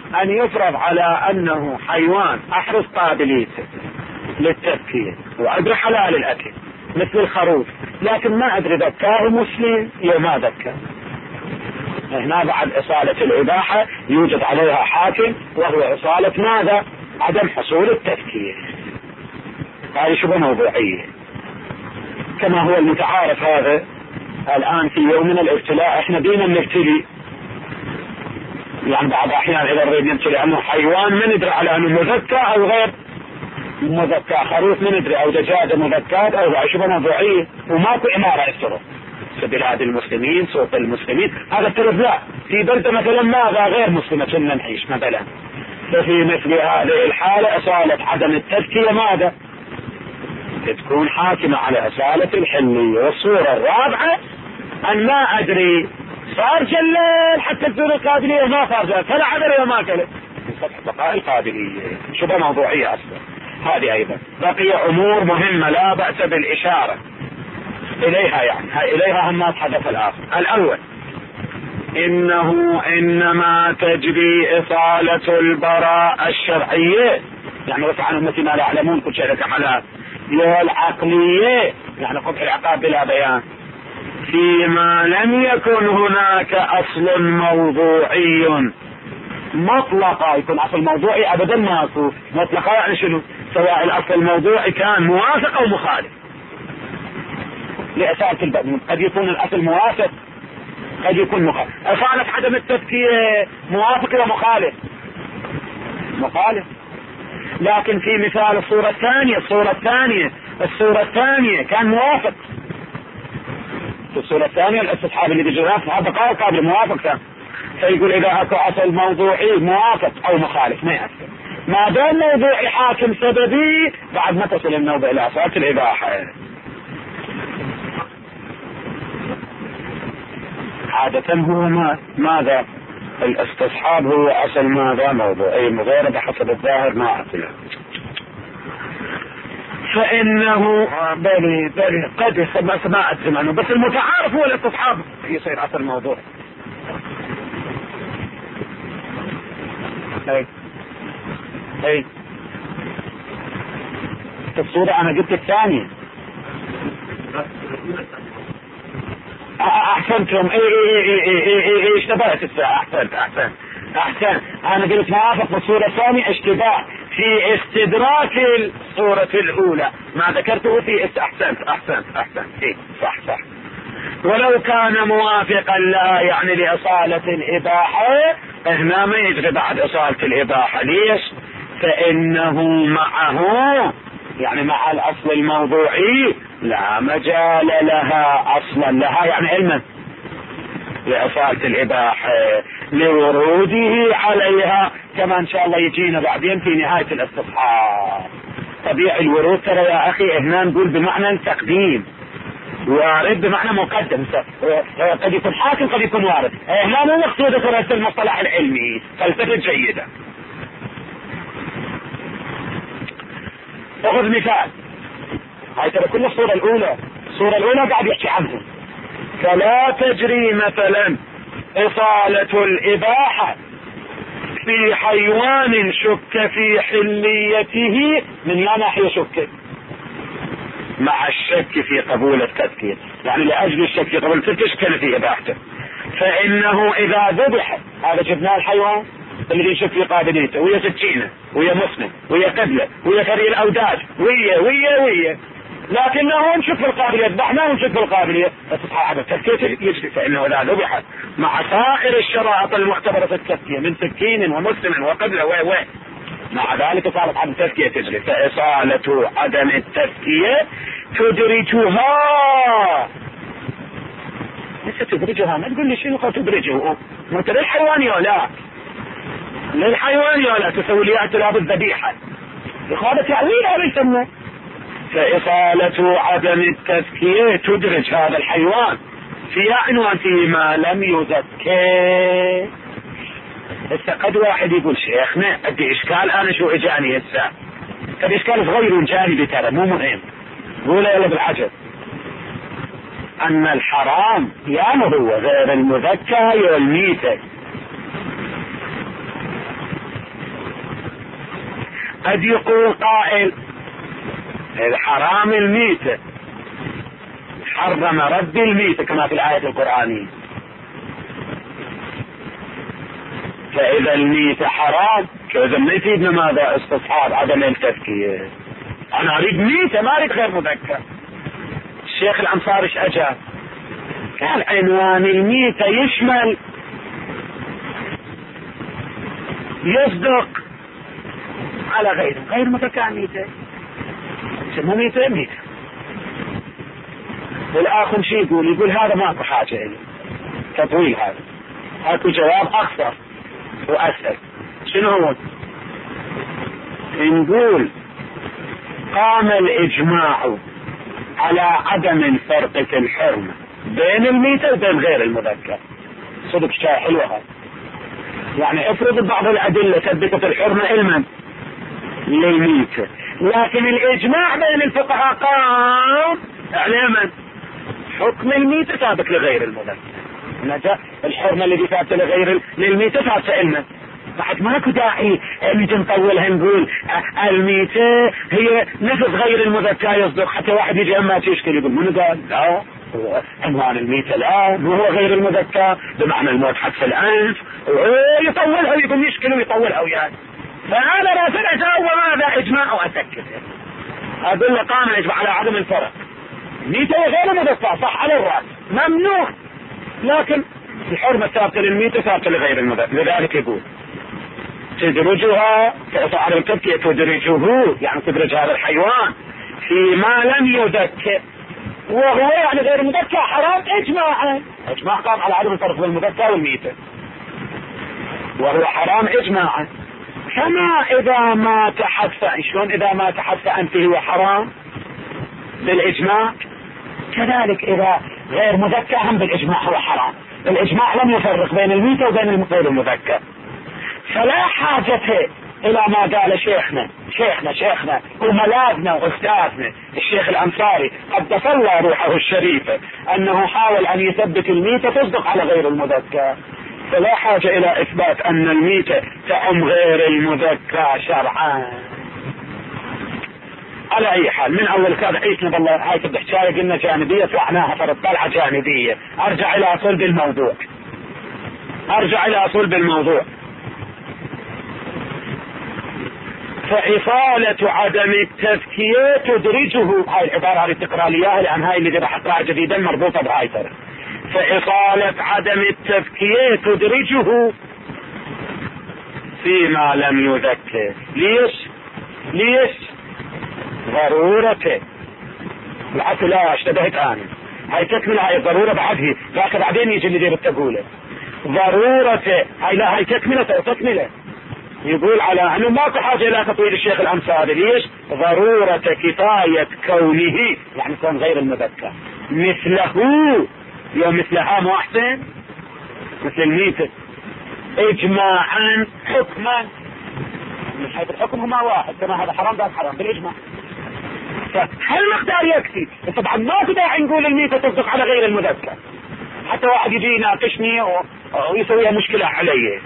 أن يفرض على أنه حيوان أحرز قابليته للتذكية وأدري حلال الأكل مثل الخروف، لكن ما أدري ذكاه مسلم يوم ما ذكاه. هنا بعد إصالة الإباحة يوجد عليها حاكم، وهو إصالة ماذا؟ عدم حصول التذكية. هذه شبه موضوعية كما هو المتعارف. هذا الآن في يومنا الابتلاء احنا دينا نبتلي، يعني بعض الأحيان إذا نريد نبتلي أنه حيوان ما ندري على أنه مذكى أو غير مذكى، خروف ما ندري أو دجاجة مذكاة أو شبه موضوعية، وماكو إمارة السرور في بلاد المسلمين سوق المسلمين. هذا الترف لا، في بلدة مثلا ماذا غير مسلمة كنا نعيش مثلا، ففي مثل هذه الحالة إصالة عدم التذكية ماذا؟ تكون حاكمة على إصالة الحلية. والصورة الرابعة أن ما أدري صار جلال حتى الدور القابلية ما صار جلال فلا عذر وما كله من سطح بقاء القابلية، شبه موضوعية أصلا. هذه أيضا بقي أمور مهمة لا بأس بالإشارة إليها، يعني إليها هم حدث الآخر. الأول إنه إنما تجري إصالة البراءة الشرعية، يعني رفع عن أمتي ما لا يعلمون كل شيء كمالات، والعقلية يعني قطع العقاب بلا بيان، فيما لم يكن هناك أصل موضوعي مطلقا. يكون أصل موضوعي أبدا ماكو، مطلقا يعني شنو؟ سواء الأصل الموضوعي كان موافق أو مخالف لإصالة الباب. قد يكون الأصل موافق قد يكون مخالف. إصالة عدم التذكية موافق ومخالف مخالف، لكن في مثال الصورة الثانية كان موافق. في الصورة الثانية الاستصحاب اللي بجراه هذا قال قابل موافق كان، فيقول إذا أكو أصل موضوعي موافق أو مخالف ما يأثر، ما دام موضوعي حاكم سببي بعد ما تصل النوبة إلى أصالة الإباحة. عادة هو ماذا؟ الاستصحاب هو أصل ماذا؟ موضوعي مغير بحسب الظاهر ما أعطيه، فإنه بلي قد ما أجزم عنه، بس المتعارف هو الاستصحاب يصير أصل موضوع. اي الصورة أنا جبت الثانية. أحسنتم. اي اشتبهت الساعة. أحسن أنا قلت موافق بالصورة الثانية، اشتباه في استدراك الصورة الأولى ما ذكرته في أحسنت. إيه صح. ولو كان موافقا لا يعني لإصالة الإباحة، هنا ما يجري بعد إصالة الإباحة. ليش؟ فإنه معه يعني مع الأصل الموضوعي لا مجال لها أصلا، لها يعني علما لإصالة الإباحة لوروده عليها، كما إن شاء الله يجينا بعدين في نهاية الاستصحاب. طبيعي الورود ترى يا أخي هنا نقول بمعنى التقديم، وارد بمعنى مقدم، قد يكون حاكم قد يكون وارد. هنا مو مقصودة دراسة المصطلح العلمي، فلسفة جيدة. أخذ مثال، هاي ترى كل الصورة الأولى قاعد يحكي عنه. فلا تجري مثلا إصالة الإباحة في حيوان شك في حليته من لا ناحية شك، مع الشك في قبول التذكير، يعني لأجل الشك في قبول التذكير اشكل في إباحته. فإنه إذا ذبح، هذا شفناه الحيوان اللي يشك في قابليته، ويا سكينة ويا مسند ويا قبلة ويا فريق الأوداج ويا لكنه نشك في القابلية، ذبحناه ونشك في القابلية، فتصحى هذا التذكير يجري. فإنه إذا ذبح مع سائر الشرائط المعتبرة في التذكية من سكين ومسند وقبلة مع ذلك صارت عدم التذكية تجري. فإصالة عدم التذكية تدرجها، ليس تدرجها، ما تقول لي شنو تدرجه، انت للحيوان ولا تسوي لي اعتراض الذبيحة هذا تأويل هذا يسمى. فإصالة عدم التذكية تدرج هذا الحيوان في عنوان فيما لم يذكر. هسه قد واحد يقول شيخنا ادي اشكال، انا شو اجاني هسه قد اشكال صغير جانبي ترى مو مهم، قول يلا بالعجب ان الحرام يعني هو غير المذكى والميتة. قد يقول قائل حرام الميتة، حرم ربي الميتة كما في الآية القرآنية، فإذا الميتة حرام كذا ما يفيدنا ماذا؟ استصحاب عدم التذكير. أنا أريد ميتة ما أريد غير مذكر. الشيخ الأنصاري ايش أجاب؟ قال عنوان الميتة يشمل يصدق على غير مذكر ميتة، اسمه ميتة. والآخر شيء يقول هذا ماكو حاجة إليه تطويل، هذا اكو جواب أكثر وأسهل. شنو هو؟ نقول قام الإجماع على عدم فرق في الحرمة بين الميتة وبين غير المذكر. صدق شيء حلو هذا. يعني افرض بعض الأدلة ثبتت الحرمة علما للميتة، لكن الإجماع بين الفقهاء قام علما حكم الميتة ثابت لغير المذكر. الحرمة اللي ثابتة للميتة ثابتة علما، بعد ماكو داعي نجي نطولها نقول الميتة هي نفس غير المذكر يصدق، حتى واحد يجي اما يشكل يقول من قال لا عنوان الميتة لا مو هو غير المذكر بمعنى الموت حتف الانف، يطولها يقول يشكل ويطولها وياه. فهذا راس الاساء وماذا اجماع واتكد اقول له قام الاجماع على عدم الفرق. ميتة غير مذكر صح على الراس ممنوع، لكن الحرمة ثابتة للميتة ثابتة لغير المذكر. لذلك يقول تدرجها على التذكية، تدرجه يعني تدرج هذا الحيوان فيما لم يذكر، وهو يعني غير مذكر حرام اجماعا. اجماع قام على عدم الفرق بين المذكر والميتة، وهو حرام اجماعا. كما اذا ما تحدث، شلون اذا ما تحدث انت هو حرام بالاجماع، كذلك اذا غير مذكر هم بالاجماع هو حرام. الاجماع لم يفرق بين الميتة وبين غير المذكر، فلا حاجة الى ما قال شيخنا وملاذنا واستاذنا الشيخ الانصاري قد تصلى روحه الشريفة انه حاول ان يثبت الميتة تصدق على غير المذكر، فلا حاجة الى اثبات ان الميتة تعم غير المذكر شرعا. على اي حال من اول كان عيسنا بالله هاي الحكاية قلنا جانبية طلعناها فرد طلعة جانبية. ارجع الى صلب الموضوع. فإصالة عدم التذكية تدرجه، هاي العبارة هذه تقرأ لي اياها لان هاي اللي راح اقرأها جديدا مربوطة بهاي ترى. فإصالة عدم التذكية تدرجه فيما لم يذكر. ليش ضرورته. بالعكس لا اشتبهت انا، هاي تكمل هاي الضرورة بعده، لكن بعدين يجي اللي تقوله ضرورته. هاي تكملة يقول على انه ماكو حاجة الى تطويل الشيخ الانصاري. ليش؟ ضرورة كفاية كونه يعني كون غير المذكر مثله يوم مثلها مو احسن مثل الميتة اجماعا حكما، من حيث الحكم هما واحد، كما هذا حرام ده حرام بالاجماع. فهالمقدار يكفي. طبعا ماكو داعي نقول الميتة تصدق على غير المذكر حتى واحد يجي يناقشني ويسويها مشكلة علي.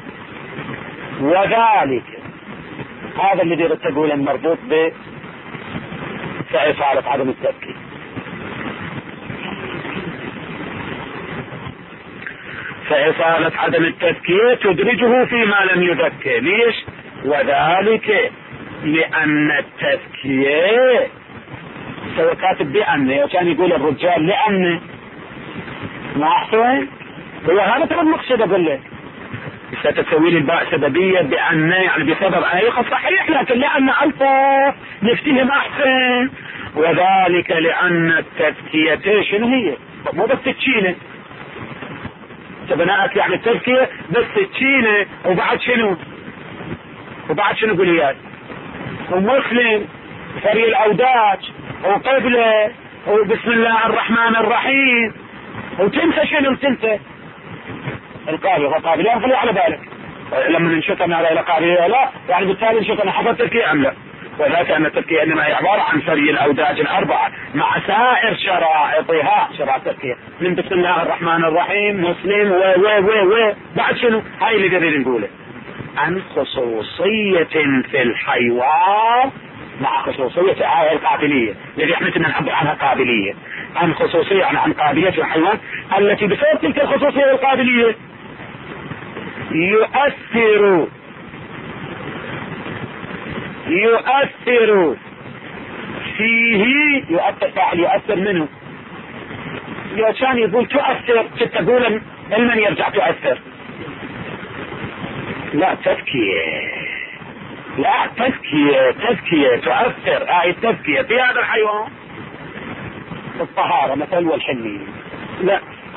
وذلك هذا اللي دير تقول مربوط بإصالة عدم التذكير. فإصالة عدم التذكير تدرجه فيما لم يذكر. ليش؟ وذلك لأن التذكير سوى كاتب بأن وكان يقول الرجال لأن ما أحسن هو هذا ترى المقصد. أقول لك ستسوي لي الباء سببية بأن يعني بسبب أيقظ صحيح، لكن لأن ألفا نفتهم أحسن. وذلك لأن التذكية شنو هي؟ مو بس تتشينه تبناءك يعني التذكية بس تتشينه وبعد شنو قوليات ومسلم فري الأوداج وقبله وبسم الله الرحمن الرحيم وتنسى شنو تنسى القابلة خلي على بالك لما ننشطنا على قابلة لا يعني بالتالي نشطنا حفظ تركيا أم لا. وذلك أن التركيا إنما هي عبارة عن فري الأوداج الأربعة مع سائر شرائطها شرائط التركيا من بسم الله الرحمن الرحيم مسلم و بعد شنو هاي اللي قدر نقوله. عن خصوصية في الحيوان مع خصوصية القابلية الذي احنا كنا نعبر عنها قابلية، عن خصوصية عن قابلية في الحيوان التي بسبب تلك الخصوصية والقابلية يؤثر فيه. يؤثر فاعل يؤثر منه. كان يقول تؤثر، تقول لمن يرجع تؤثر؟ لا تذكية، لا تذكية تؤثر. التذكية في هذا الحيوان الطهارة مثل والحلية لا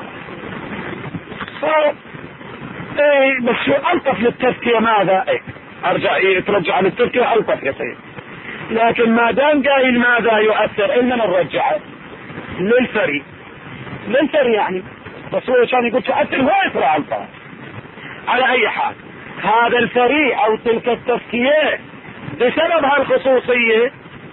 صار بس ألطف للتذكية. ماذا أرجع ترجع للتذكية ألطف يا سيد، لكن ما دام قايل ماذا يؤثر إننا نرجعه للفري يعني. بس هو كان يقول تؤثر هو يسرع ألطف. على أي حال هذا الفري أو تلك التذكية بسبب هالخصوصية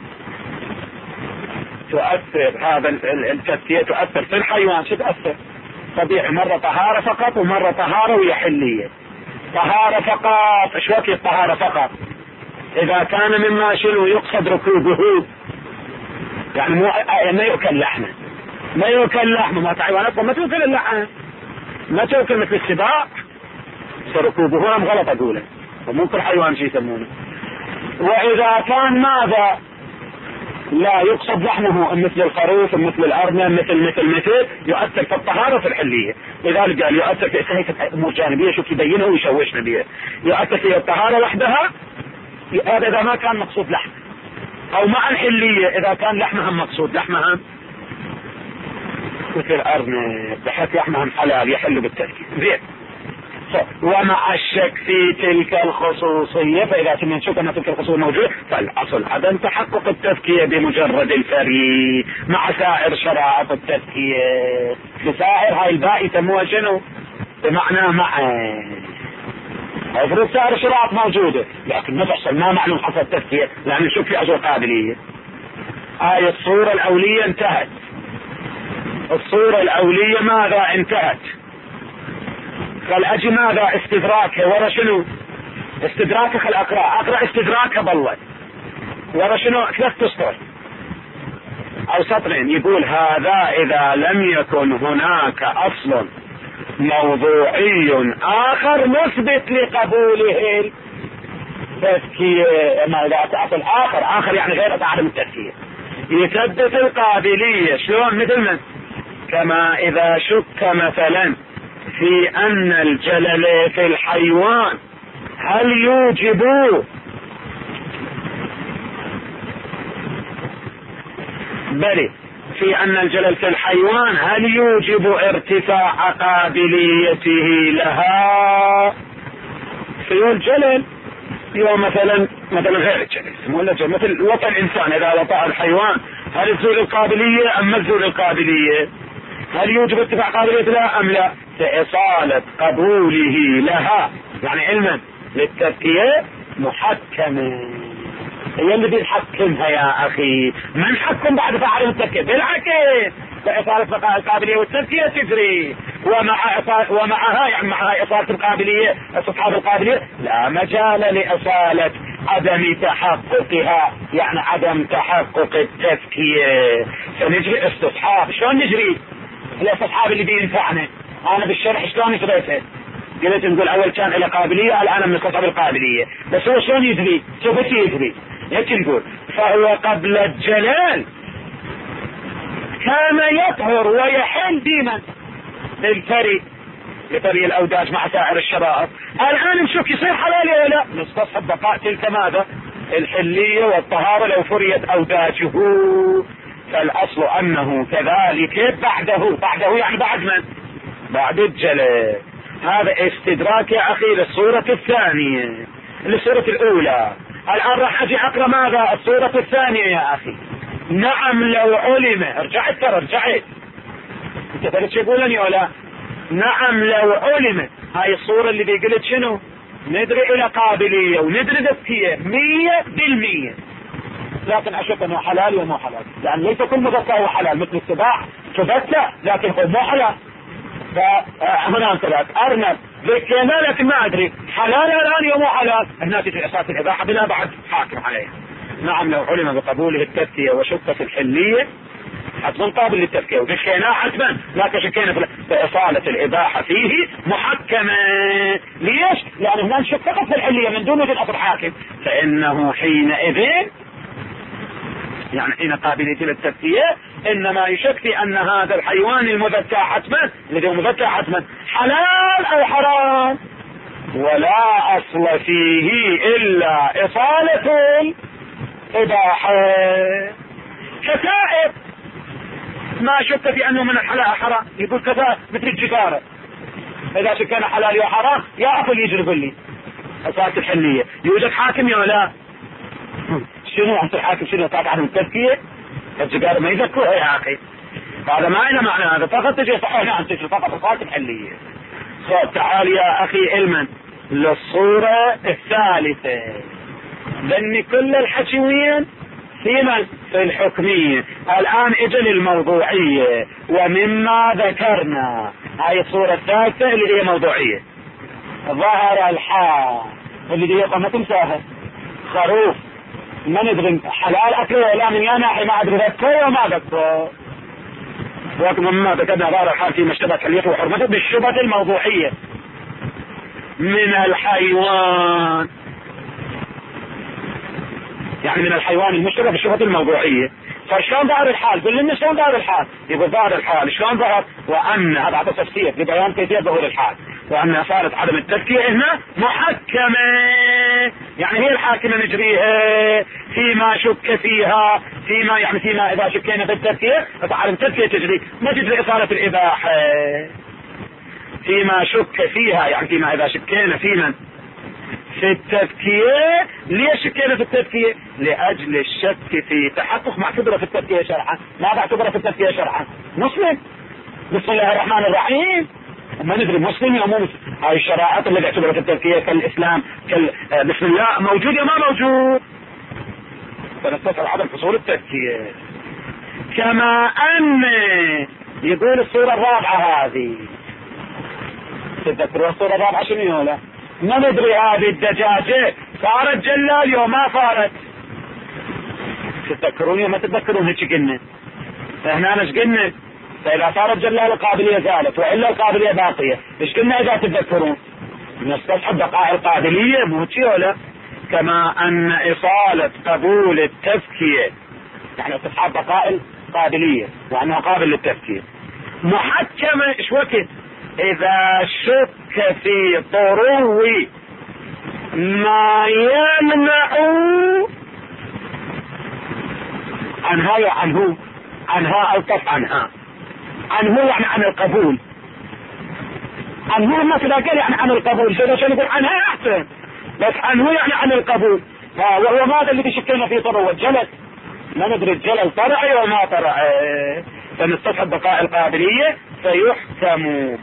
تؤثر. هذا التذكية تؤثر في الحيوان. شو تؤثر؟ طبيعي مرة طهارة فقط ومرة طهارة وهي حلية. طهارة فقط. ايش وقت الطهارة فقط؟ اذا كان مما شنو يقصد ركوبه، يعني ما يؤكل لحمه، ما حيوانات ما تؤكل اللحم، ما تؤكل مثل السباع ركوبه. هم غلط اقوله، وممكن حيوان شي يسمونه. واذا كان ماذا لا يقصد لحمه مثل الخروف مثل الارنب مثل يؤثر في الطهارة في الحلية. لذلك قال يؤثر في امور جانبية شوف يبينها ويشوشنا بها. يؤثر في الطهارة وحدها هذا اذا ما كان مقصود لحم، او مع الحلية اذا كان لحمها مقصود، لحمها مثل الارنب بحيث لحمها حلال يحل بالتذكير زين. ومع الشك في تلك الخصوصية، فإذا كنا نشك أن تلك الخصوصية موجودة فالأصل عدم تحقق التذكية بمجرد الفري مع سائر شرائط التذكية. بسائر هاي الباء يسموها شنو؟ بمعنى مع افرض سائر الشرائط موجودة لكن ما تحصل ما معلوم حصل التذكية لأن نشك في أصل قابلية. الصورة الأولية انتهت. الصورة الأولية ماذا انتهت؟ قال اجي ماذا استدراكه ورا شنو؟ استدراكه خل اقرا استدراكه بالله ورا شنو 3 اسطر او سطرين. يقول هذا اذا لم يكن هناك اصل موضوعي اخر مثبت لقبوله التذكية. ما اذا اصل اخر يعني غير عدم التذكية يثبت القابلية. شلون؟ مثل من؟ كما اذا شك مثلا في ان الجلل في الحيوان هل يوجب في ان الجلل في الحيوان هل يوجب ارتفاع قابليته لها؟ في الجلل يوم مثلا غير الجلل ولا مثل وطأ الانسان اذا وطأ الحيوان هل تزول القابلية ام ما تزول القابلية؟ هل يوجب ارتفاع قابليته لها ام لا؟ فإصالة قبوله لها يعني علما للتذكية محكمة. هي اللي بيحكمها يا اخي، ما نحكم بعد فعل التذكية بالعكس. فإصالة القابلية والتذكية تجري ومعها يعني مع إصالة القابلية استصحاب القابلية لا مجال لإصالة عدم تحققها يعني عدم تحقق التذكية. فنجري استصحاب. شلون نجري الاستصحاب اللي بينفعنا؟ انا بالشرح شلون جريته؟ قلت نقول اول كان له قابلية الان بنستصحب القابلية. بس هو شلون يجري؟ شوف يجري هيك نقول فهو قبل الجلال كان يطهر ويحل ديما بالفري بفري الاوداج مع سائر الشرائط. الان نشوف يصير حلال ولا لا؟ نستصحب بقاء تلك ماذا؟ الحلية والطهارة لو فريت اوداجه. فالاصل انه كذلك بعده يعني بعد من؟ بعد الجلال. هذا استدراك يا اخي للصورة الثانية للصورة الاولى. الان راح اجي اقرا ماذا؟ الصورة الثانية يا اخي. نعم لو علم رجعت انت قلت يقولني ولا؟ نعم لو علم هاي الصورة اللي بيقلت شنو؟ ندري الى قابلية وندري ذكية 100%، لكن اشك انه حلال ومو حلال لان ليس كل مذكر هو حلال مثل السباع ثبت لا لكن هو مو حلال. فهنا ثلاث ارنب ذكينا لكن ما ادري حلال الان يوم حلال، هنا تجي اساس الاباحه بلا بعد حاكم عليها. نعم لو علم بقبوله التذكية وشك في الحلية حتما قابل للتذكية، وذكينا حتما لا شكينا في إصالة الإباحة فيه محكمة. ليش؟ لأن هنا نشك فقط في الحلية من دون وجود أصل حاكم، فإنه حينئذ يعني حين قابلية للتذكية إنما يشك في أن هذا الحيوان المذكى حتما الذي هو مذكى حتما حلال أو حرام، ولا أصل فيه إلا إصالة الإباحة. كتائب ما شك في أنه من الحلال حرام، يقول كتائب مثل الجدارة، إذا كان حلال وحرام يأكل يجرب لي أساس الحلية. يوجد حاكم يا لا؟ شنو أنت الحاكم شنو قاطع عنه التذكية؟ الجدارة ما يذكرها يا أخي، هذا ما له معنى، هذا فقط تجي صحيح نعم تجي فقط أساس الحلية. تعال يا أخي علما للصورة الثالثة، لأن كل الحكيين في الحكمية. الآن اجل الموضوعية، ومما ذكرنا هاي الصورة الثالثة اللي هي موضوعية. ظهر الحال اللي هي قمة تمساها خروف ما ندري حلال أكله ولا من يناحي ما أدري ذكره وما ذكره، ومما ذكرنا ظهر الحال في مشتبه حليته وحرمته بالشبهة الموضوعية من الحيوان، يعني من الحيوان المشتبه بالشبهة الموضوعية. فشلون ظهر الحال؟ قل لنا شلون ظهر الحال؟ يقول ظهر الحال شلون ظهر؟ وأن هذا هذا تفسير لبيان كيفية ظهور الحال، وأن صارت عدم التذكية هنا محكمة، يعني هي الحاكمة نجريها فيما شك فيها، فيما يعني فيما إذا شكينا في التذكية فعدم التذكية تجري، ما تجري إصالة الإباحة فيما شك فيها، يعني فيما إذا شكينا في من في التذكية. ليش شكينا في التذكية؟ لأجل الشك في تحقق ما اعتبره في التذكية شرعا. ماذا اعتبره في التذكية شرعا؟ مسلم، بسم الله الرحمن الرحيم، ما ندري مسلم يا مو مسلم. هاي الشرائط اللي اعتبرها في التذكية كالإسلام بسم الله موجود يا ما موجود، فنستطيع عدم حصول التذكية. كما أن يقول الصورة الرابعة هذه، تذكروا الصورة الرابعة شنو يقولها؟ ما ندري هذه الدجاجة صارت جلال يوم ما صارت، تتذكرون يوم ما تتذكرون هيك قلنا احنا ايش قلنا؟ فاذا صارت جلال القابلية زالت والا القابلية باقية، ايش قلنا اذا تتذكرون؟ نستصحب بقاء القابلية مو هيك ولا؟ كما ان اصالة قبول التذكية يعني استصحاب بقاء القابلية وانها قابل للتذكية محكمة. ايش وقت؟ اذا شك في طرو ما يمنع عنها وعنه، عنها الطف عنها، عنه يعني عن القبول، عنه ما كذا قال يعني عن القبول، شو نقول عنها احسن، بس عنه يعني عن القبول. وهو ماذا اللي بيشكلنا في طرو؟ الجلد، ما ندري الجلل طرعي وما طرعي، فنستصحب بقاء القابلية فيحكم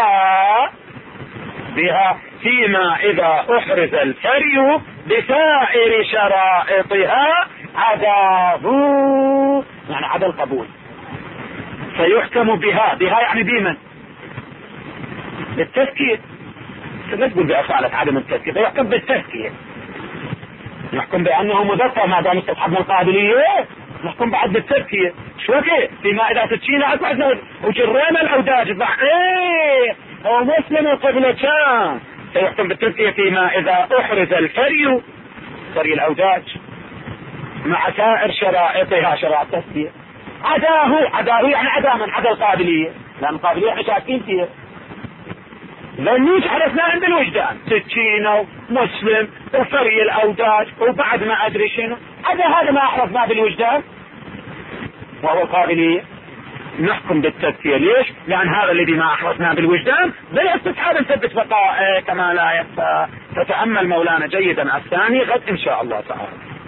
بها فيما إذا أحرز الفري بسائر شرائطها عداه، يعني عدا القبول، فيحكم بها يعني بمن؟ بالتذكير. لا تقول بأفعالة عدم التذكير، فيحكم بالتذكير، نحكم بأنه مذكر ما دام استصحبنا القابلية، نحكم بعد بالتذكير. شو كيف؟ فيما إذا تتشينا أكبر وجرينا الأوداج هو مسلم قبل كان، فيحكم بالتذكير فيما إذا أحرز الفري، فري الأوداج مع سائر شرائطها، شرائط التذكير عداه يعني عدا من عدا القابلية، لأن القابلية احنا شاكين فيها، لأنيش حرسنا عند الوجدان تتشينا مسلم وفري الأوداج وبعد ما أدري شنو، هذا ما أحرسنا بالوجدان وهو القابلية، نحكم بالتذكير. ليش؟ لأن هذا الذي ما أحرسنا بالوجدان بالاستصحاب نثبت بقاء كما لا يخفى. فتأمل مولانا جيدا الثاني غد إن شاء الله تعالى.